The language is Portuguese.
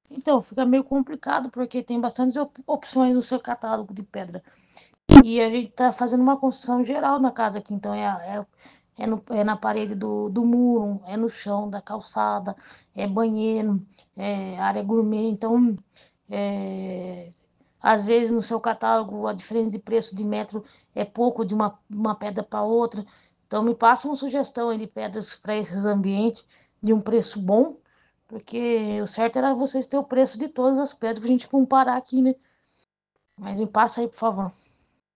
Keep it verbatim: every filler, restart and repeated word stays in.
Então, fica meio complicado, porque tem bastante op opções no seu catálogo de pedra. E a gente tá fazendo uma construção geral na casa aqui, então é, é, é, no, é na parede do, do muro, é no chão da calçada, é banheiro, é área gourmet, então é, às vezes no seu catálogo a diferença de preço de metro é pouco de uma, uma pedra para outra. Então me passa uma sugestão aí de pedras para esses ambientes de um preço bom, porque o certo era vocês ter o preço de todas as pedras para a gente comparar aqui, né? Mas me passa aí, por favor.